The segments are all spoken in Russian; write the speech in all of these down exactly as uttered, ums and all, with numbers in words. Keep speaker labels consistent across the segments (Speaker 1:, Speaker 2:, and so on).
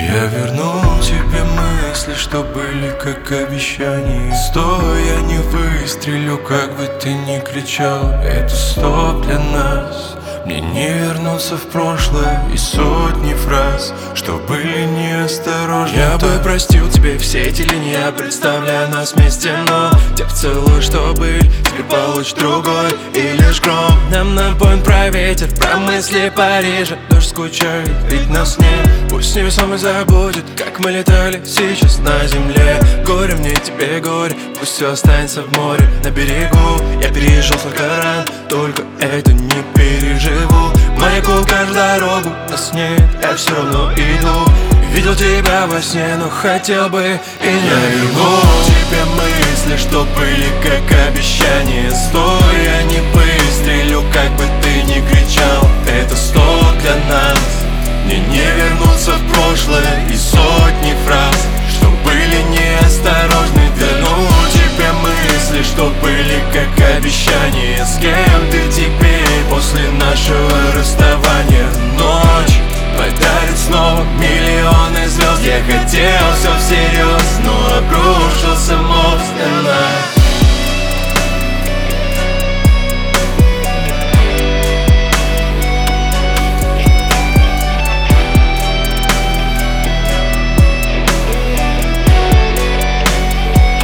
Speaker 1: Я вернул тебе мысли, что были как обещания. Стой, я не выстрелю, как бы ты ни кричал. Это стоп для нас. Мне не вернуться в прошлое и сотни фраз, что были неосторожны. Я бы простил тебе все эти линии, я представляю нас вместе, но те поцелуи, что были, теперь получишь другой и лишь гром. Нам напоен про ветер, про мысли Парижа. Дождь скучает, ведь нас нет. Пусть невесомый забудет, как мы летали сейчас на земле. Горе мне, тебе горе, пусть все останется в море, на берегу. Я пережил столько ран, только это не переживу. Маяку каждую дорогу, нас нет, я все равно иду. Видел тебя во сне, но хотел бы и не. Я верну тебе мысли, что были как обещания. Стой, я не выстрелю, как бы ты ни кричал. Это стоп для нас. Мне не вернуться в прошлое и сотни фраз, что были неосторожны. Верну тебе мысли, что были как обещания. С кем ты теперь после нашего расставания? Ночь подарит снова миллионы звезд. Я хотел все всерьез, но обрушился мост на нас.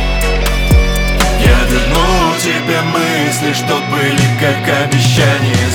Speaker 1: Тебе мысли, что были как обещания.